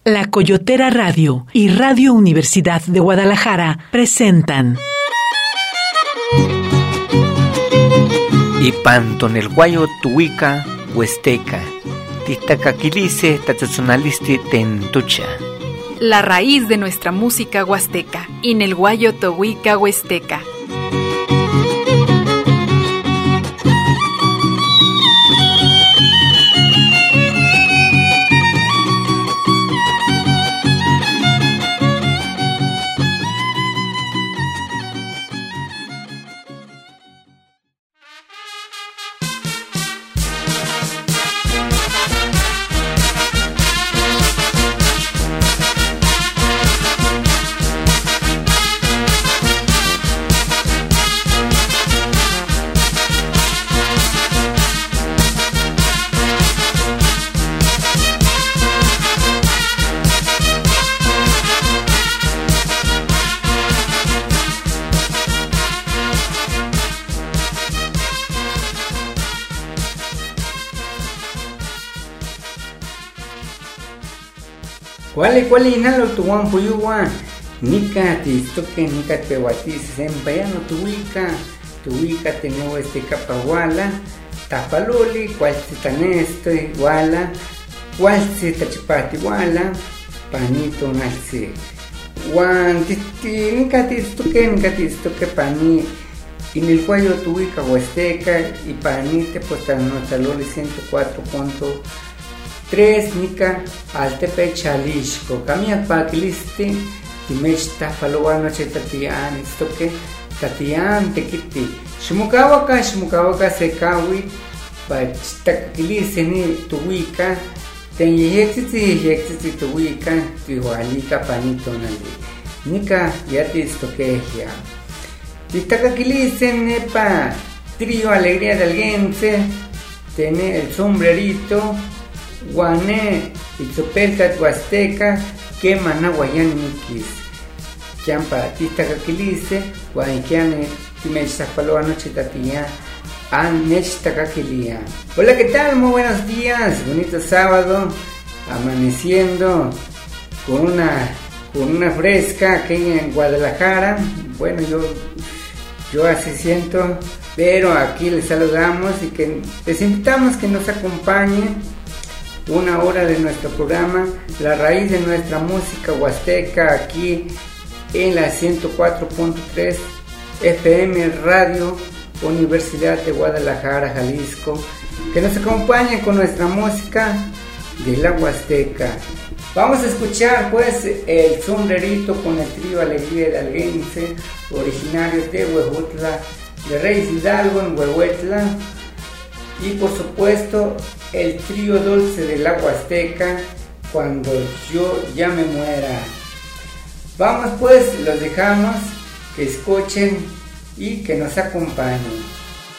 La Coyotera Radio y Radio Universidad de Guadalajara presentan Ipanton el guayo tuica huesteca, titacaquilice tatzonalisti tentucha. La raíz de nuestra música huasteca, Inelguayo Tohuica Huesteca. ¿Cuál inalo tuwan puyuwa? Nika tistoque, nika tehuatis, sempayano tuica tengo capahuala, tapaluli, cual titanesto, iguala, cual tachipati iguala, panito nalce. Juan, nika tistoque, pani, en el cuello tuica huasteca y panite, pues tan notaloli 104.3 nika Altepec Jalisco. Camia paklisti timechta faluano chetatian istoque tatian tequiti. Shmukawaka sekawi pachtakilisi ni tuwika ten yexitzi tuwika tihualika panito nali. Nika yati istoqueja. Titakakilisi nepa trío alegría de alguense. Tiene el sombrerito. Guané, Itzopelcat, Huasteca, que Manahuayan Nikis. Champa, Tistacakilice, Guayquiane, Timechapaloa Noche Tatía, Anechtacaquilia. Hola, ¿qué tal? Muy buenos días, bonito sábado, amaneciendo con una fresca aquí en Guadalajara. Bueno, yo así siento, pero aquí les saludamos y que les invitamos que nos acompañen una hora de nuestro programa, la raíz de nuestra música huasteca, aquí en la 104.3 FM Radio Universidad de Guadalajara, Jalisco, que nos acompañe con nuestra música de la huasteca. Vamos a escuchar pues el sombrerito con el trío Alegría de Alguense, originarios de Huejutla, de Reyes Hidalgo en Huehuetla, y por supuesto el trío dulce de la Huasteca, Cuando yo ya me muera. Vamos pues, los dejamos que escuchen y que nos acompañen.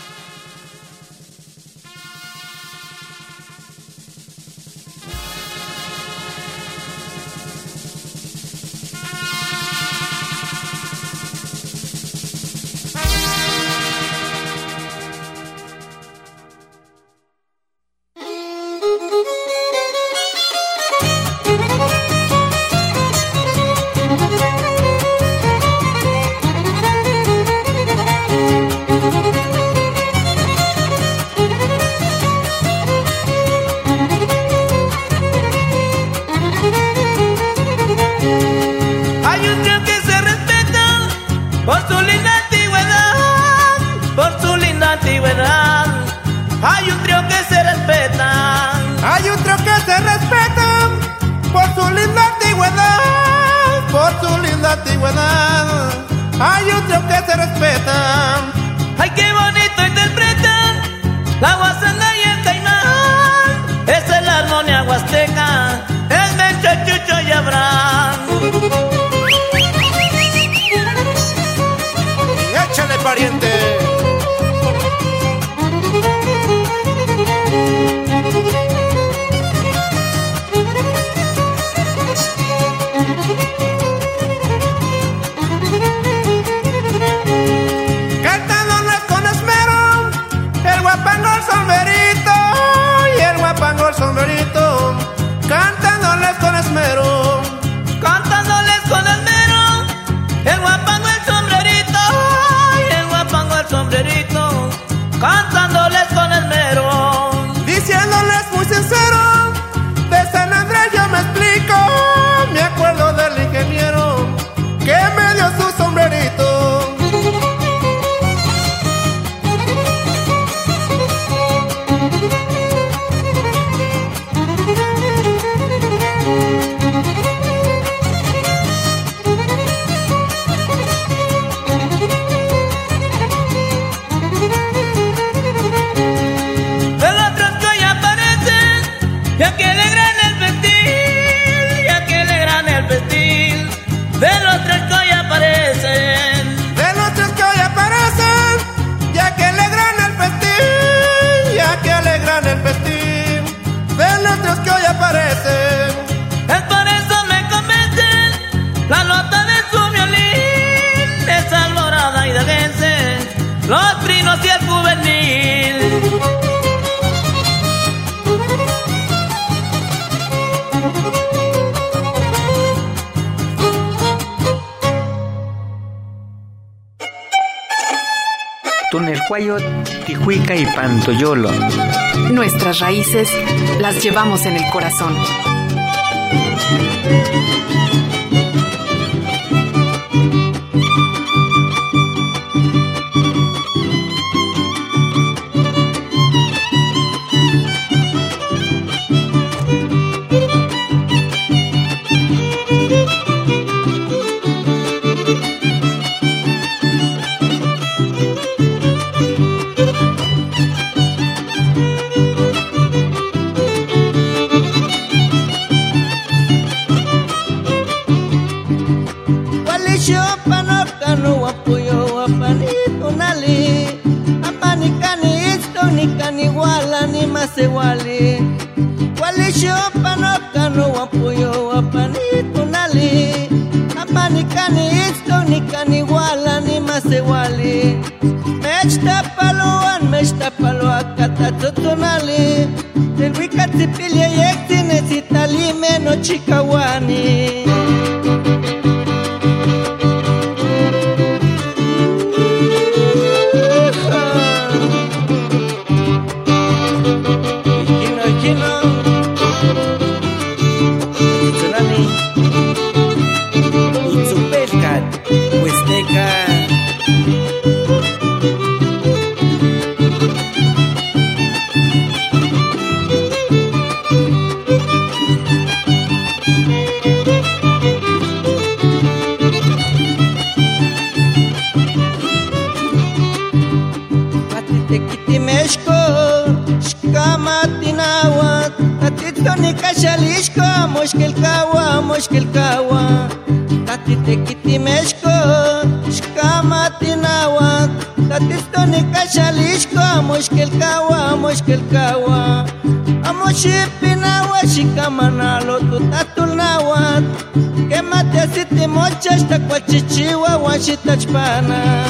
Échale, pariente. Guayo Tijuica y Pantoyolo. Nuestras raíces las llevamos en el corazón. Wali walisho panokano wapuyo wapanito nali abanikani isto nikani wala ni masewali mechta paloa kata totonali del wikatipilia yektine sitalime no chikawani Shalishko, moshkel kawa, tatite kitimeshko, shkamatinawa, tatistonika shalishko, moshkel kawa, amoshipinawa, shikamanalo tutatulnawa, kemate asiti mocha, shtakwachichiwa, washitachpana.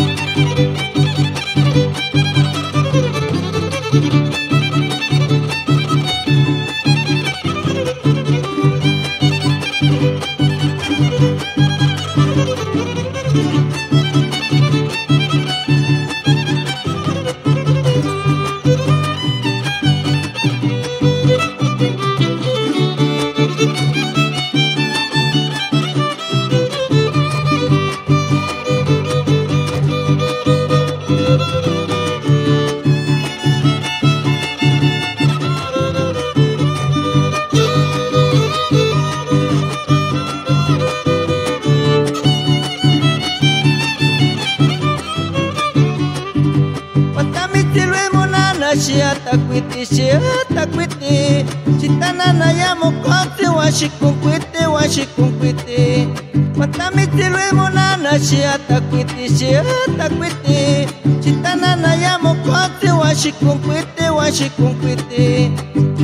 Takwiti, chitana na yamo konti washikunkwiti, matamiti luemo nana shia takwiti, chitana na yamo konti washikunkwiti,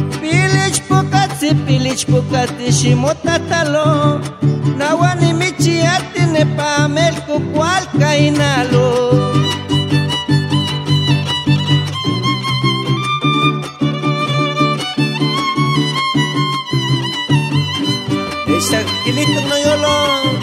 pilich pokati shimotatalo, nawani michiati nepa melko cual kainalo. Kilito no yolo.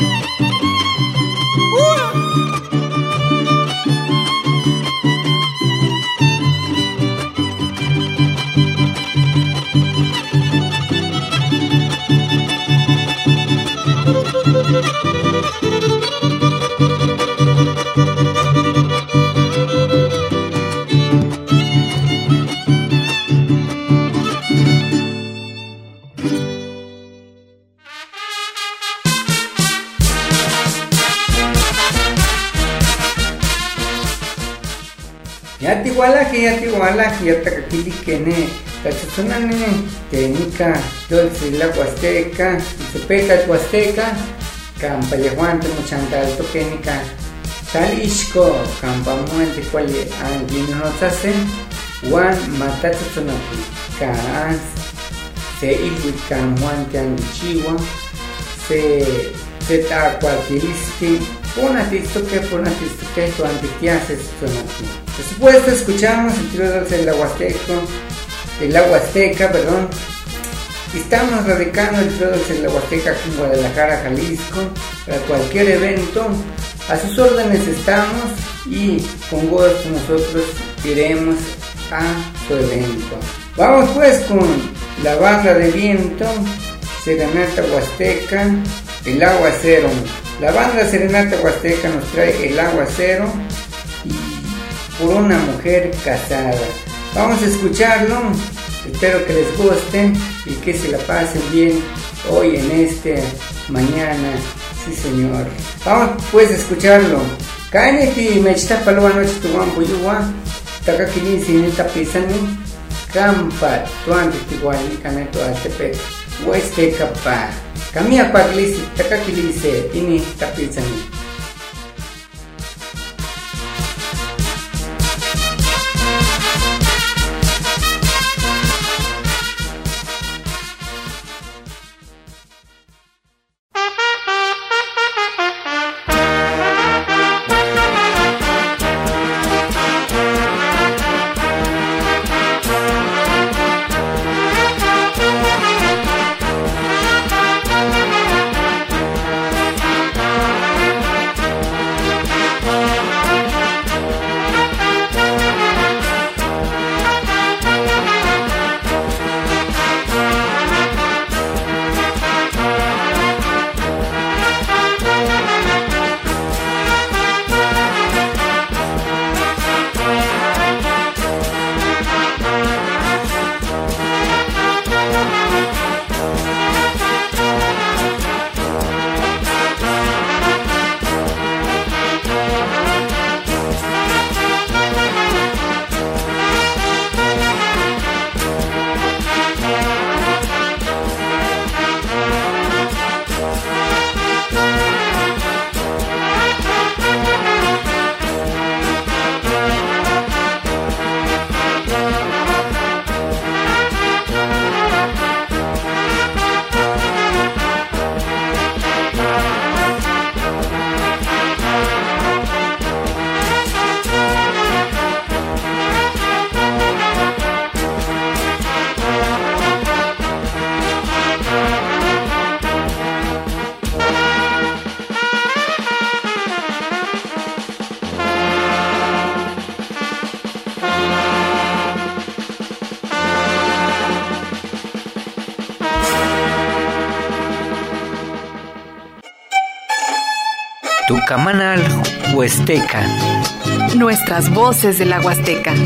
Yatiwalaji, yatakakili kene, tachuzunane, tenica, dulce la huasteca, supeca huasteca, campayahuante, muchantalto kenica, Xalixco, campamuente, cuali, anguino notase, Juan matachuzunaki, caas, se ilhuicamuante anguichiwa, se tacuatilisti, ponatistoque, tu antitiases, sonati. Por supuesto, escuchamos el trío dulce del Huasteca, Estamos radicando todos en la Huasteca, aquí en Guadalajara, Jalisco, para cualquier evento. A sus órdenes estamos y con gusto nosotros iremos a su evento. Vamos pues con la banda de viento, Serenata Huasteca, El Aguacero. La banda Serenata Huasteca nos trae El Aguacero y Por una mujer casada. Vamos a escucharlo, espero que les guste y que se la pasen bien hoy en esta mañana. Sí, señor. Vamos pues a escucharlo. Kaineti mechta palua noche tu guampo yuwa. Takakini sinita pisani. Campa tuante tiguani caneto altepet. Huasteca pa. Camia paglisi takakilise ini tapisani. Tucamanal Huasteca. Nuestras voces de la Huasteca.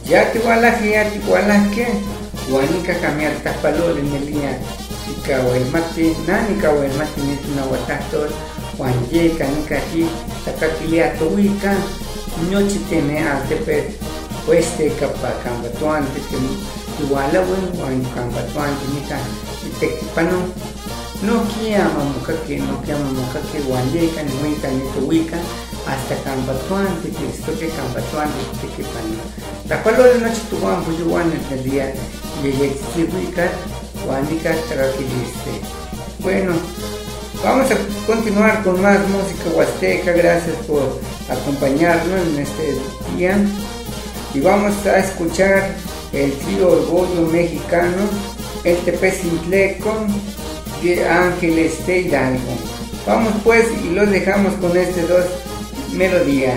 ya te igualaje, guanica cambiar tapalor en el día, y el mate, nani el mate ni una guatator, guanyeca, ni caji, tacaquilia towica, noche tiene a tepe, pues te capa cambatuante, que iguala bueno, cambatuante, ni ca, y te pano, no quiama muca que guanyeca, ni huica, ni towica, hasta cambatuante, que esto que cambatuante, que pano. Tapalo de noche tu guan, pues yo guan en el día, y ella explica, guanica, traquiliste. Bueno, vamos a continuar con más música huasteca, gracias por acompañarnos en este día. Y vamos a escuchar el trío Orgullo Mexicano, el Tepezintleco de Ángel Hidalgo. Vamos pues y los dejamos con estas dos melodías.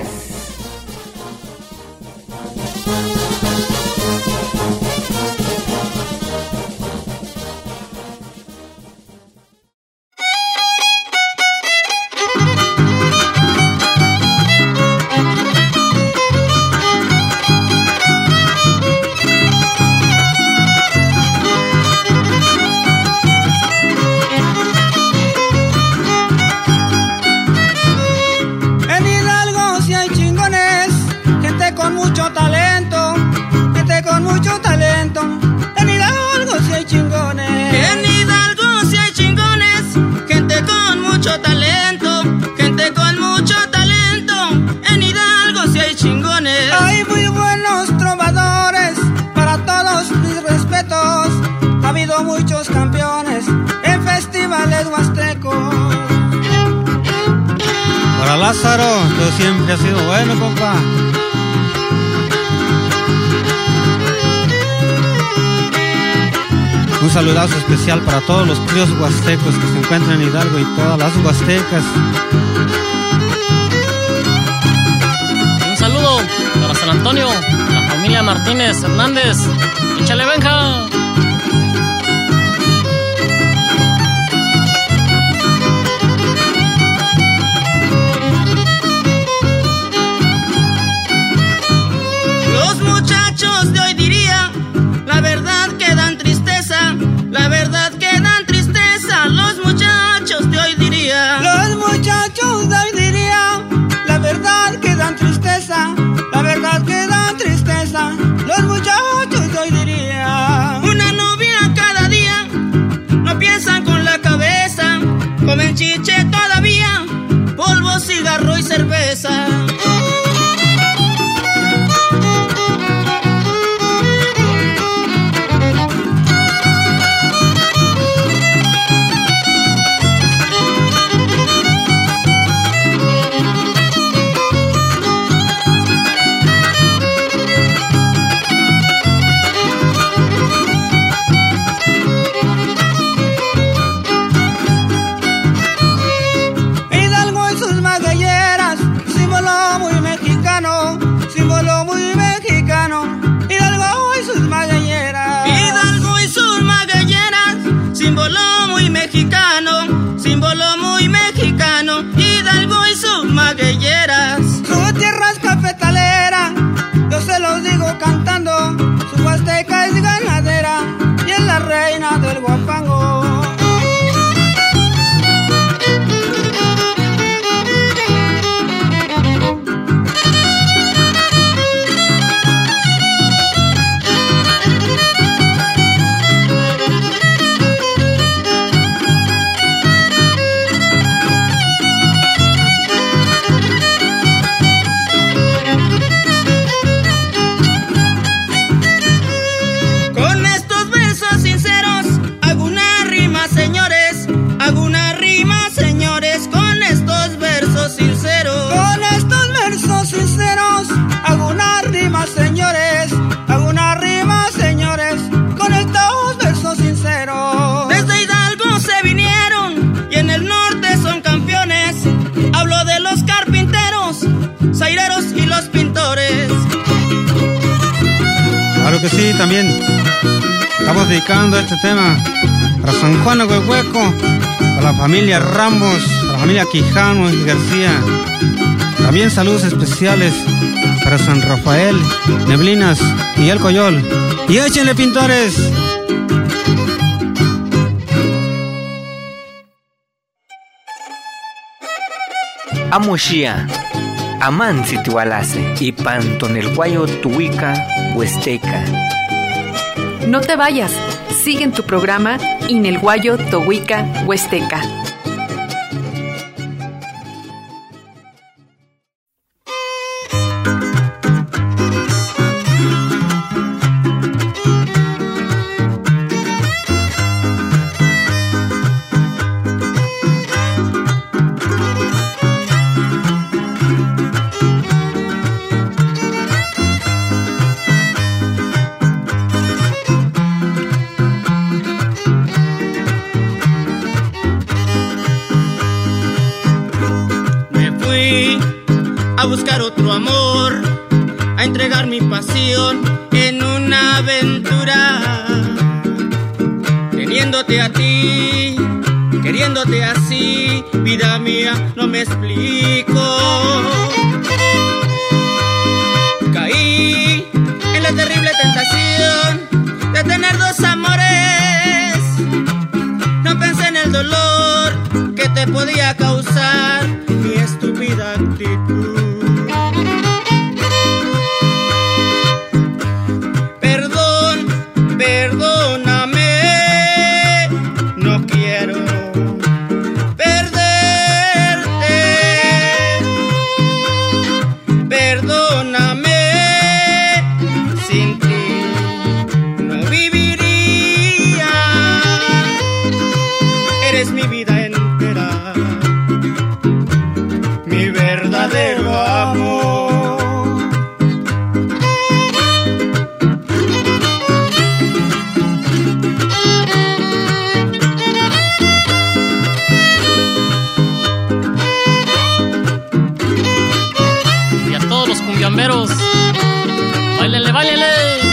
Muchos campeones en festivales huastecos. Para Lázaro, tú siempre has sido bueno, compa. Un saludazo especial para todos los tríos huastecos que se encuentran en Hidalgo y todas las huastecas. Un saludo para San Antonio, la familia Martínez Hernández. ¡Échale Benja! De hoy diría, la verdad que dan tristeza, la verdad que dan tristeza, los muchachos de hoy diría. Los muchachos de hoy diría, la verdad que dan tristeza, la verdad que dan tristeza, los muchachos de hoy diría. Una novia cada día, no piensan con la cabeza, comen chiche todavía, polvo, cigarro y cerveza. Símbolo muy mexicano, Hidalgo y sus magueyeras. Su tierra es cafetalera, yo se los digo cantando. Su huasteca es ganadera y es la reina del guapango. Sí, también estamos dedicando este tema para San Juan Huehueco, para la familia Ramos, para la familia Quijano y García, También saludos especiales para San Rafael, Neblinas y El Coyol. ¡Y échenle, pintores! Amoshia, Amansi Tiwalase y Pantonelguayo Tuica Huasteca. No te vayas, sigue en tu programa Inelguayo Tohuica Huasteca. Buscar otro amor, a entregar mi pasión en una aventura, teniéndote a ti, queriéndote así, vida mía, no me explico. Caí en la terrible tentación de tener dos amores, no pensé en el dolor que te podía causar mi estúpida actitud. Perdóname, no quiero perderte. Perdóname, sin ti no viviría. Eres mi vida entera, mi verdadero amor. Cumbiamberos, báilele, báilele.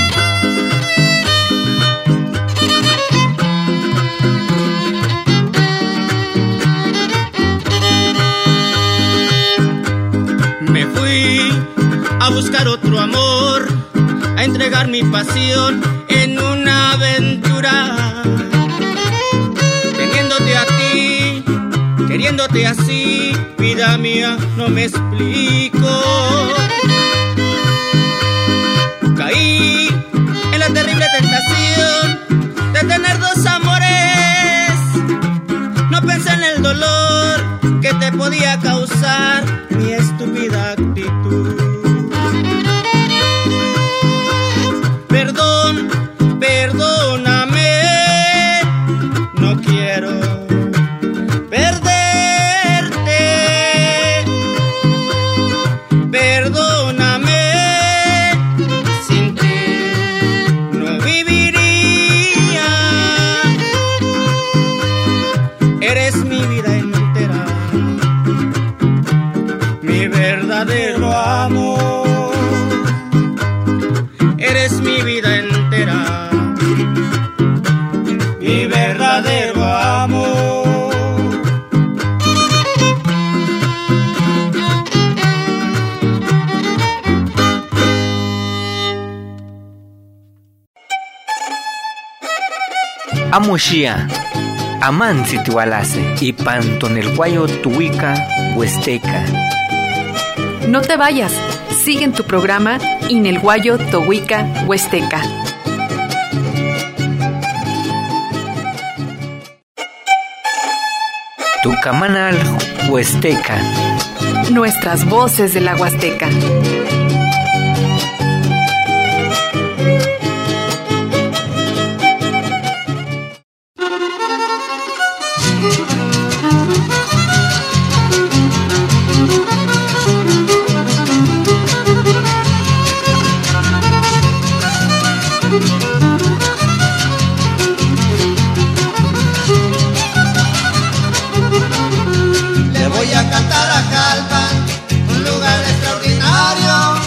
Me fui a buscar otro amor, a entregar mi pasión en una aventura, teniéndote a ti, queriéndote así, vida mía, no me explico. Caí en la terrible tentación de tener dos amores, no pensé en el dolor que te podía causar mi estúpida actitud. Perdón, perdóname, no quiero perderte. Perdóname, sin ti no viviría. Eres mi vida entera, mi verdadero amor. Eres mi vida entera, mi verdadero amor. Amoshia, Amansi Tiwalase y Pantonelguayo Tuica Huasteca. No te vayas, sigue en tu programa Inelguayo Tohuica Huasteca. Tucamanal Huasteca. Nuestras voces de la Huasteca. Le voy a cantar a Calpan, un lugar extraordinario.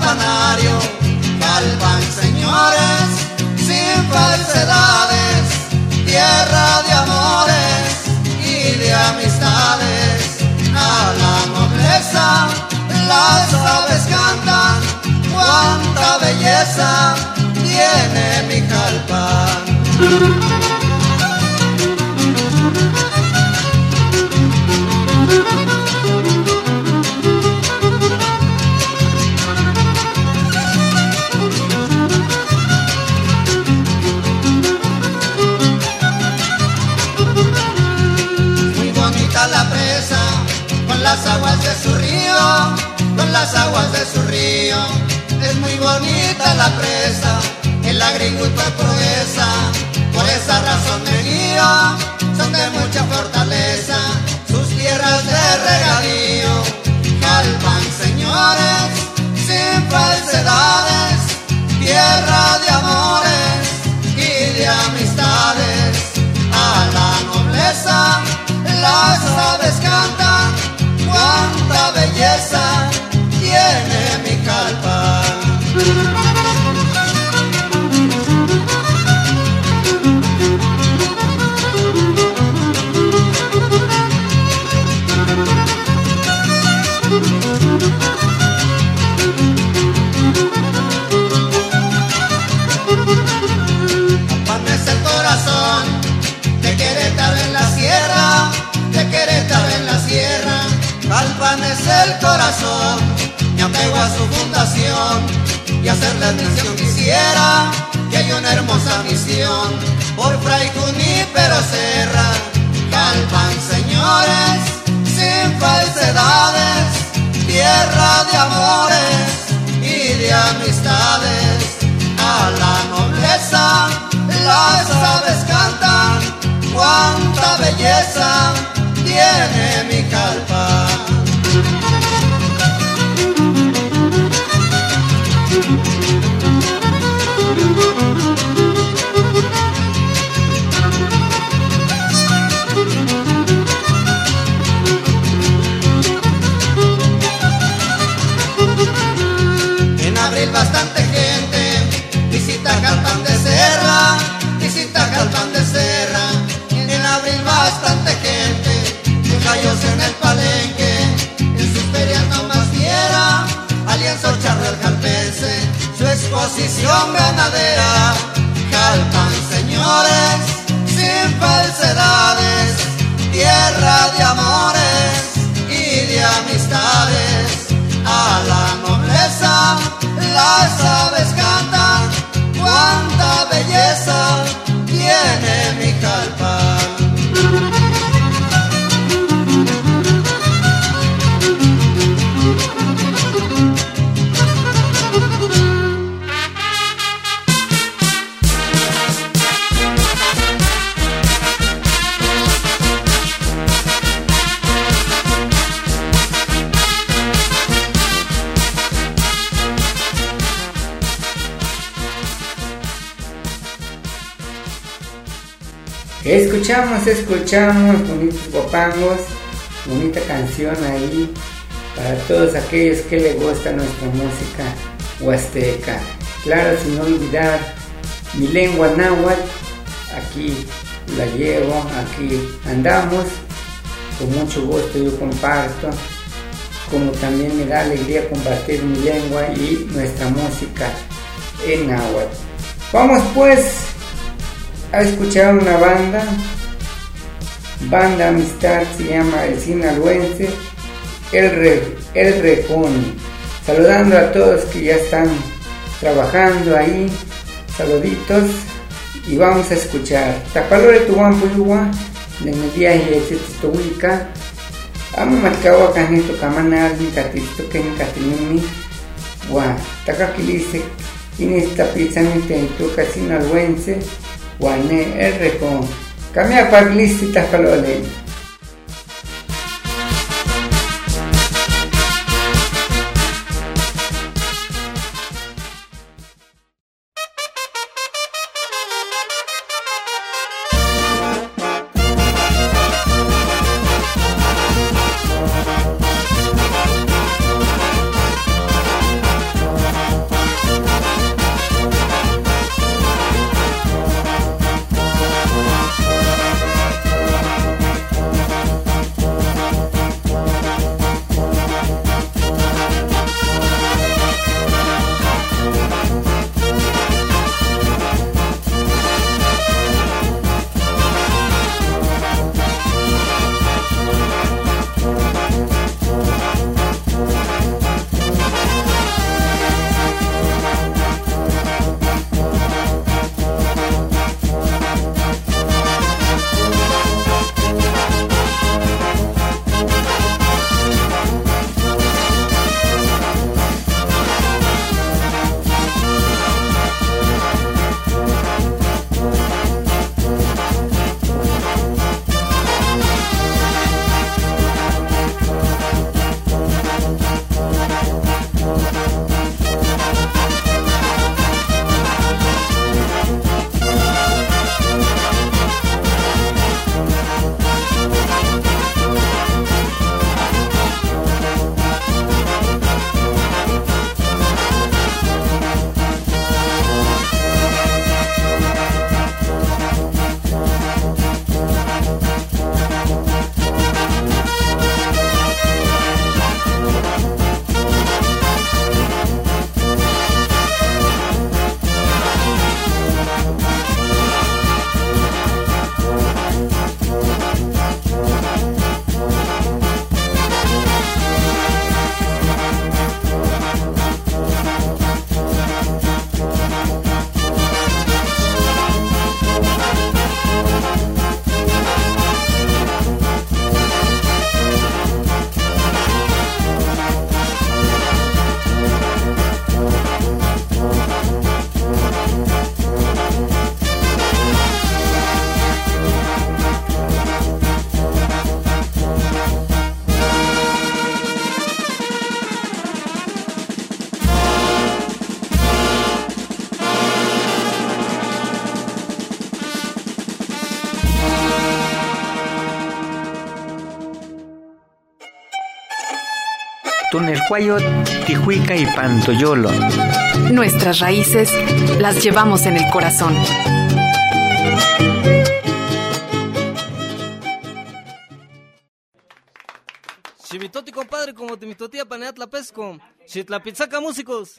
campanario. Jalpan, señores, sin falsedades, tierra de amores y de amistades. A la nobleza las aves cantan, cuánta belleza tiene mi Jalpan. La presa, con las aguas de su río, con las aguas de su río. Es muy bonita la presa, el agricultor proeza, por esa razón me guío, son de mucha fortaleza, sus tierras de regadío. Jalpan, señores, sin falsedades, tierra de amores y de amistades. A la nobleza las aves cantan, cuánta belleza tiene mi Jalpan. Jalpan es el corazón de Querétaro en la sierra, de Querétaro en la sierra. Jalpan es el corazón, me apego a su fundación y hacerle mención quisiera que hay una hermosa misión por Fray Junípero Serra. Jalpan, señores, sin falsedades, tierra de amores y de amistades. A la nobleza las aves cantan, cuánta belleza tiene mi Jalpan. En abril bastante gente visita Jalpan de Serra, visita Jalpan de Serra. En abril bastante gente, gallos en el palenque, en sus ferias no más viera al lienzo charro el jalpense, su exposición ganadera. Jalpan, señores, sin falsedades, tierra de amores y de amistades. A la nobleza las aves cantan, cuánta belleza tiene mi Jalpan. Escuchamos bonitos guapangos, bonita canción ahí para todos aquellos que les gusta nuestra música huasteca. Claro, sin olvidar mi lengua náhuatl, aquí la llevo, aquí andamos, con mucho gusto yo comparto, como también me da alegría compartir mi lengua y nuestra música en náhuatl. Vamos pues a escuchar una banda amistad, se llama el sinaloense El Recón. Saludando a todos que ya están trabajando ahí, saluditos, y vamos a escuchar Tapalore Tuwan Puyuwa de Media y Exitowica. Amo marcado acá en esto Camanal, ni Catito, que ni Catinumi, Gua, Takakilise, y en esta pizza en tu sinaloense. Guané El Recón. Camia Paglisi Tapalole. Tonelcuayo, Tijuica y Pantoyolo. Nuestras raíces las llevamos en el corazón. Chivitoti, compadre, como te mitotía paneatla pesco. Chitlapizzaca, músicos.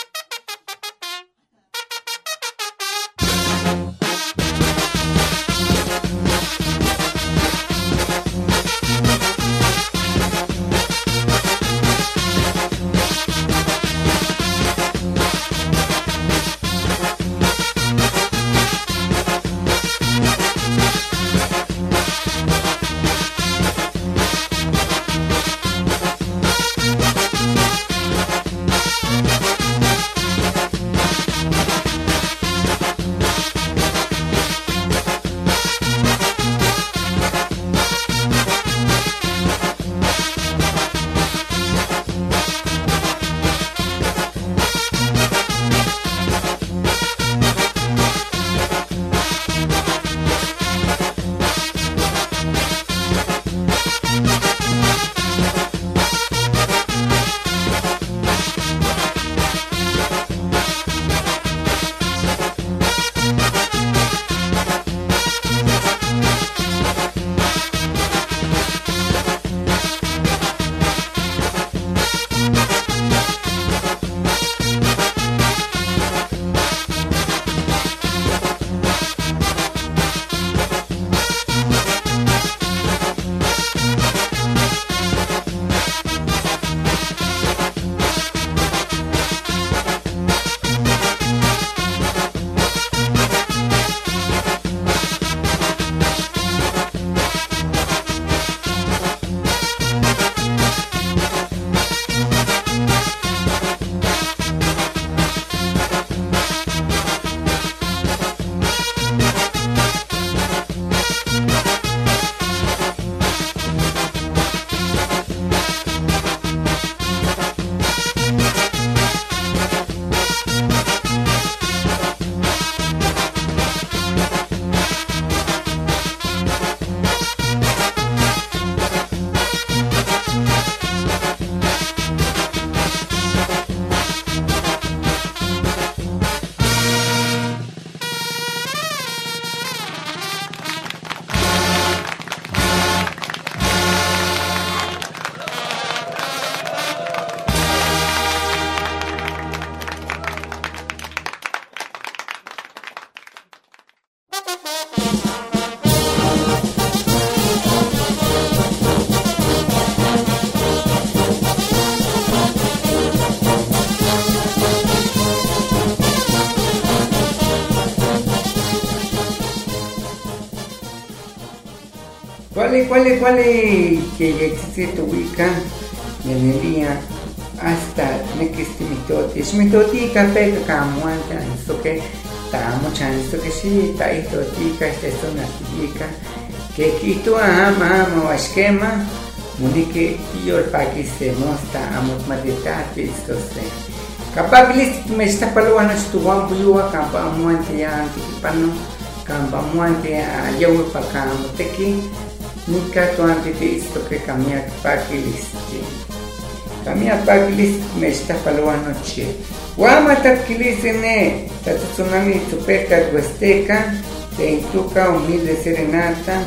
¿Cuál es que existe tu ubica en el día hasta nequistimitote? Shmitoti café que camuanta, esto que estamos chansto que sí, está esto tica, esta es una tica, que quito a mamo esquema, munique y el paquis se mostra a motmadetati, esto se. Capaz que me está paluando tu guampo yua, campa muante ya antipano, campa muante a yawu para camoteki. Nika tu antes esto que cambia paquilis, cambia paquilis me está paluando che. Guama taquilis ne, tatsunami tupeca huasteca, te intuca humilde serenata,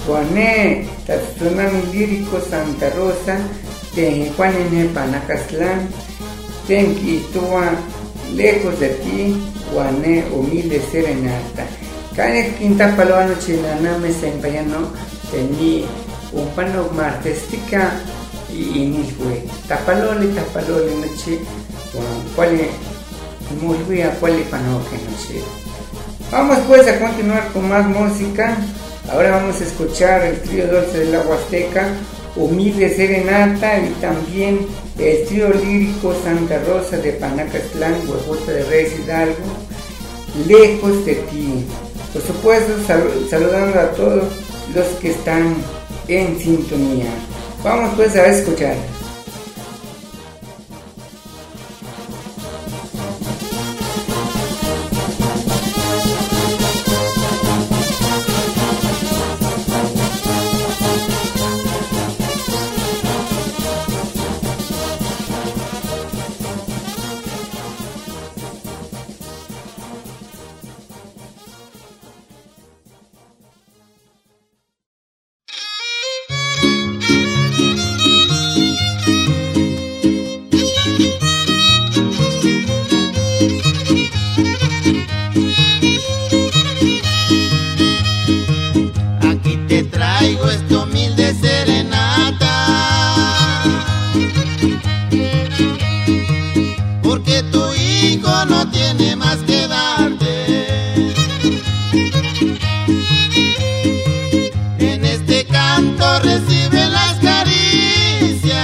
guané tatsunami lírico Santa Rosa, te juanene Panacastlán, ten quitua lejos de ti, guané humilde serenata. Cane quinta paluando chilana me se empayano. Tení un pano martestica y inilwe. Tapalole noche. Cuál muy a cuál pano que noche. Vamos pues a continuar con más música. Ahora vamos a escuchar el trío dulce de la Huasteca, Humilde Serenata, y también el trío lírico Santa Rosa de Panacastlán, Huehueta de Reyes Hidalgo, Lejos de ti. Por supuesto, saludando a todos los que están en sintonía. Vamos pues a escuchar. hijo no tiene más que darte. En este canto recibe las caricias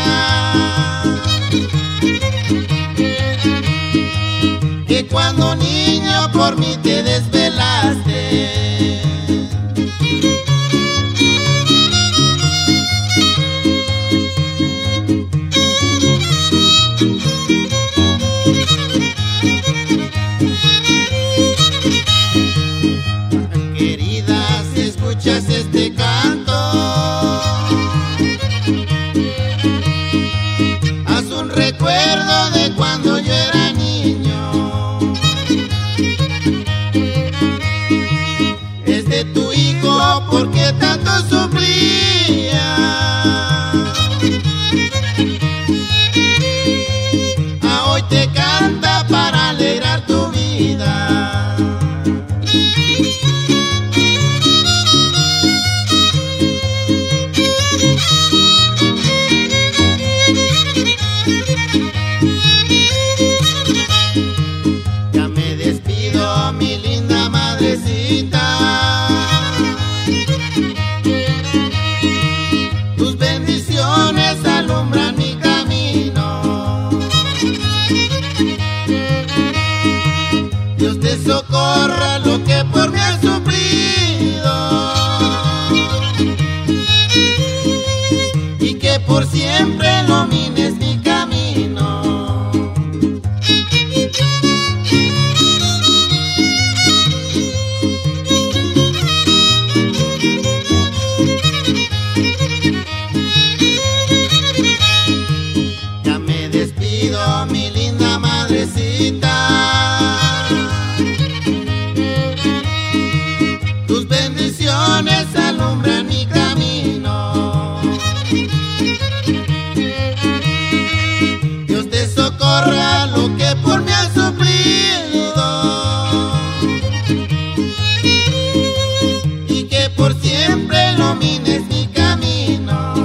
que cuando niño por mí te desvelaste. Este canto haz un recuerdo de cuando yo era niño. Es de tu hijo porque tanto sufría. A hoy te canta para alegrar tu vida. Tus bendiciones alumbran mi camino. Dios te socorra lo que por mí has sufrido y que por siempre ilumines mi camino. Mi linda madrecita, tus bendiciones alumbran mi camino. Dios te socorra lo que por mí has sufrido y que por siempre ilumines mi camino.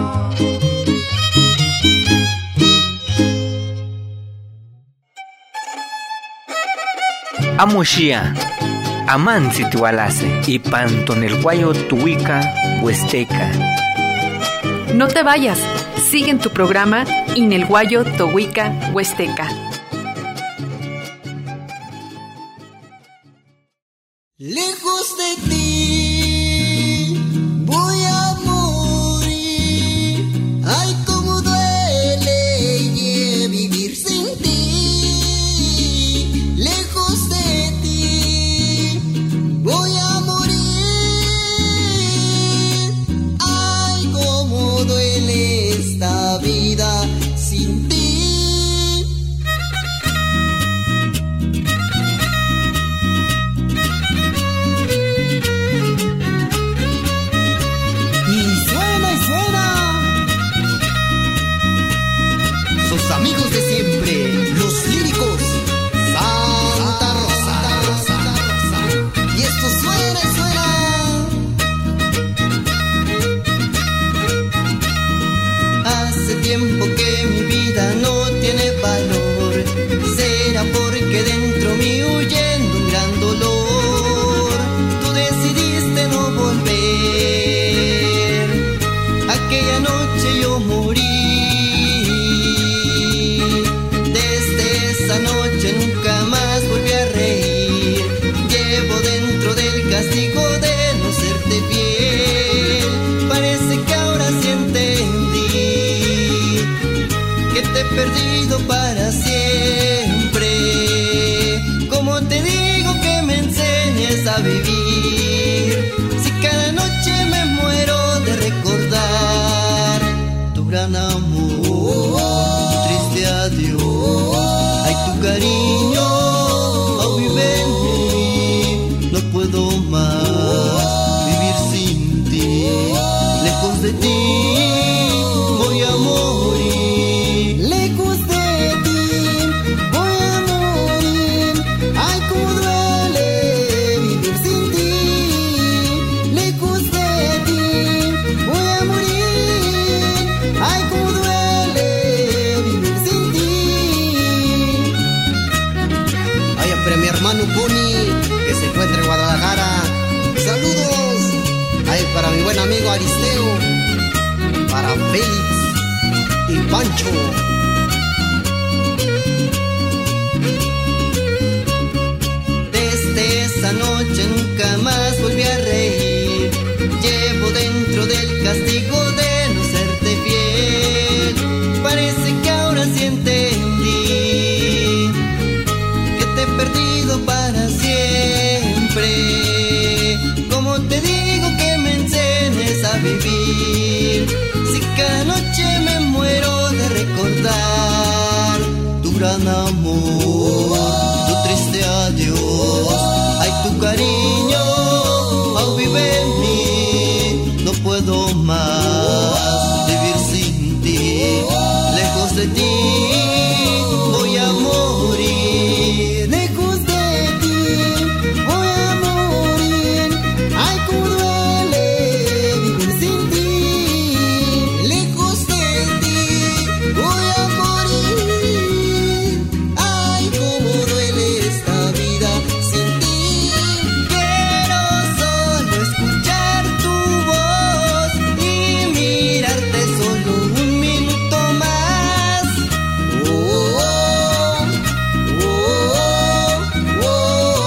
Amoshia, Amansi Tiwalase y Pantonelguayo Tuica Huasteca. No te vayas, sigue en tu programa Inelguayo Tohuica Huasteca. Lejos de ti voy a morir. Ay, cómo duele vivir sin ti. Lejos de ti voy a morir. Ay, cómo duele esta vida sin ti. Manu Puni, que se encuentra en Guadalajara. Saludos. Ahí para mi buen amigo Aristeo, para Félix y Pancho. Desde esa noche nunca más volví a reír. Llevo dentro del castigo de no serte fiel. Parece que ahora sí entendí que te he perdido para siempre. Como te digo que me enseñes a vivir, si cada noche me muero de recordar tu gran amor, tu triste adiós. Ay, tu cariño aún vive en mí. No puedo más vivir sin ti. Lejos de ti voy a morir. Lejos de ti voy a morir. Ay, cómo duele vivir sin ti. Lejos de ti voy a morir. Ay, cómo duele esta vida sin ti. Quiero solo escuchar tu voz y mirarte solo un minuto más. Oh, oh, oh, oh, oh, oh.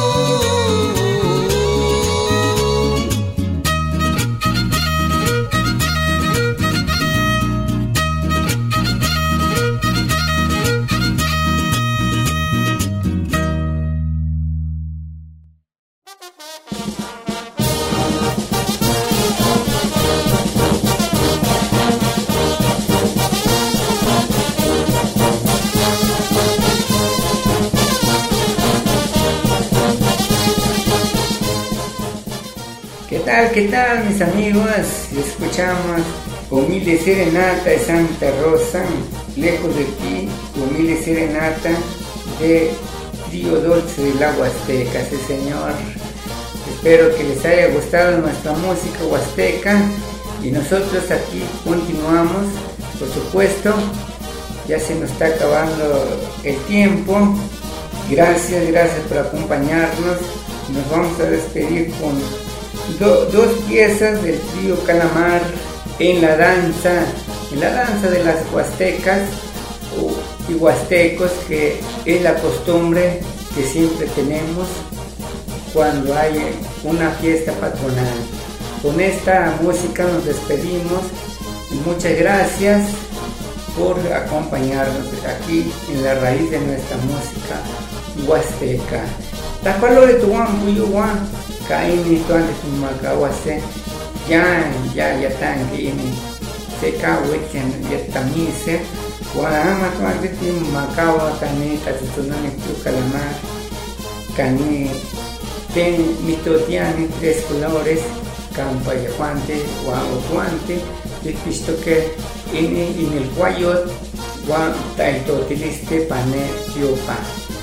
¿Qué tal mis amigos? Escuchamos Humilde Serenata de Santa Rosa, Lejos de ti, Humilde Serenata de Trío Dolce de la Huasteca. Sí, señor. Espero que les haya gustado nuestra música huasteca y nosotros aquí continuamos, por supuesto. Ya se nos está acabando el tiempo. Gracias por acompañarnos. Nos vamos a despedir con dos piezas del trío Calamar en la danza de las huastecas y huastecos, que es la costumbre que siempre tenemos cuando hay una fiesta patronal. Con esta música nos despedimos y muchas gracias por acompañarnos aquí en la raíz de nuestra música huasteca. Tapalo de tu guampuyuwa, caini tuante tu macawase, ya tanguini, se cahuechen, ya tamise, guarama tuante tu macawa, caneta, tutunane tu Calamar, cani, ten mitotiani, tres colores, campa yahuante, guaotuante, de pisto que en el guayot, guam taitotiliste pane tiopa.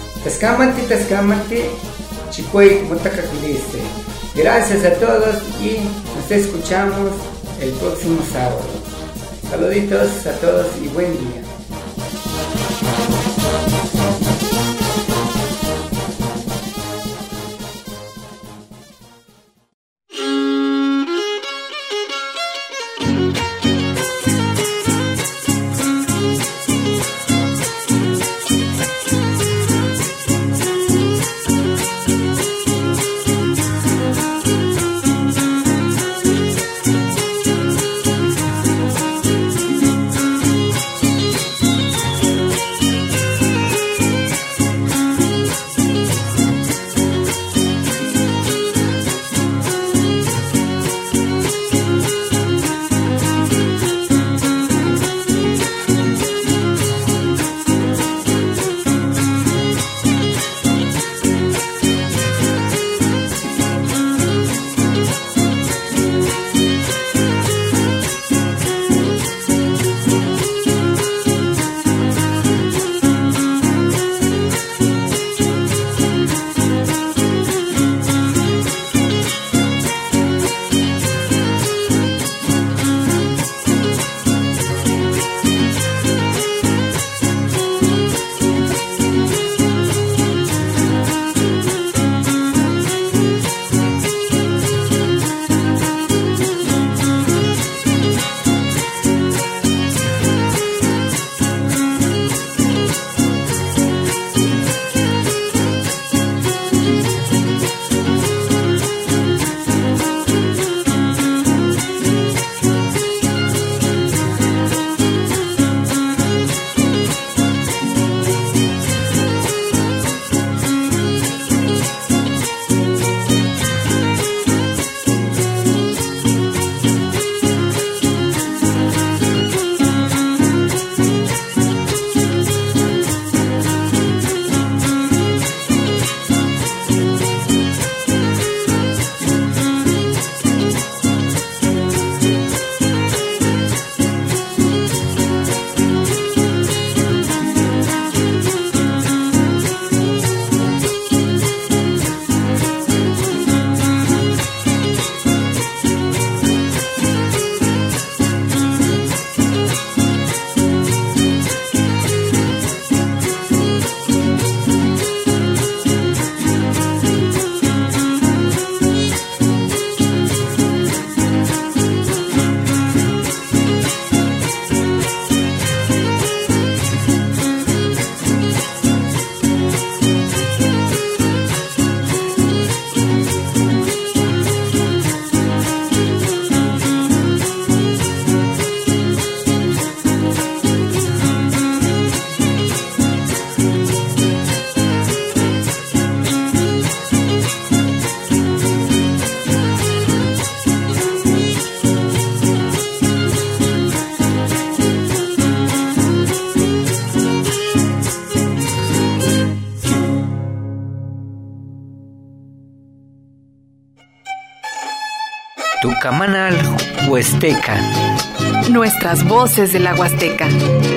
Tascamante, chicuey, motacaquiliste. Gracias a todos y nos escuchamos el próximo sábado. Saluditos a todos y buen día. Tucamanal Huasteca. Nuestras voces de la Huasteca.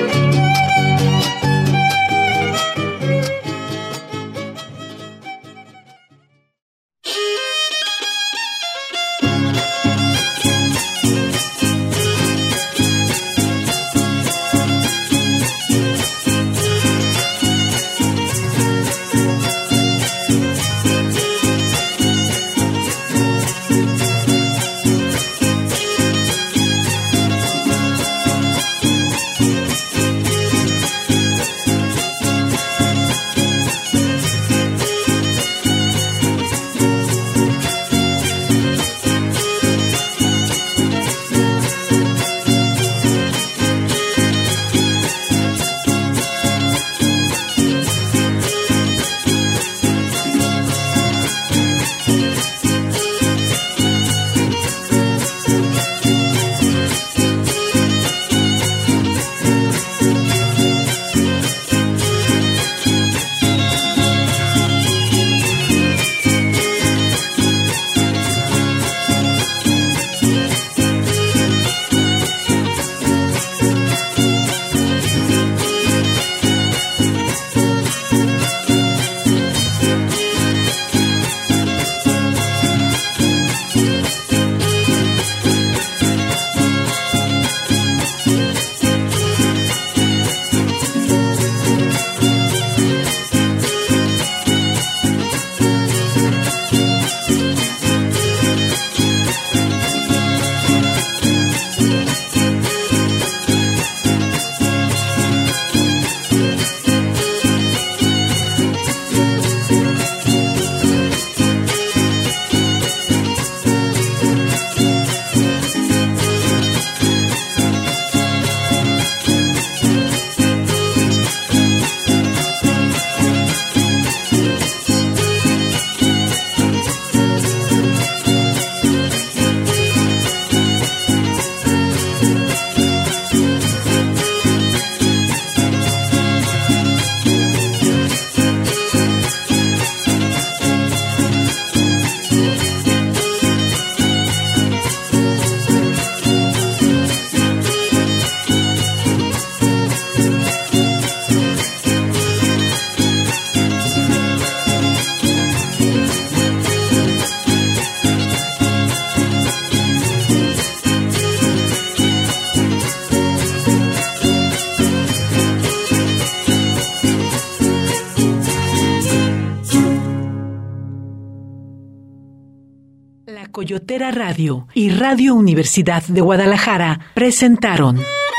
Coyotera Radio y Radio Universidad de Guadalajara presentaron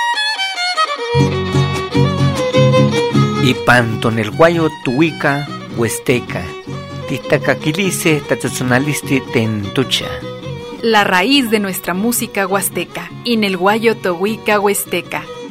Ipantonelhuayo Tuica Huasteca Titacaquilice Tatzonalisti Tentucha. La raíz de nuestra música huasteca, Inelhuayo Tohuica Huasteca.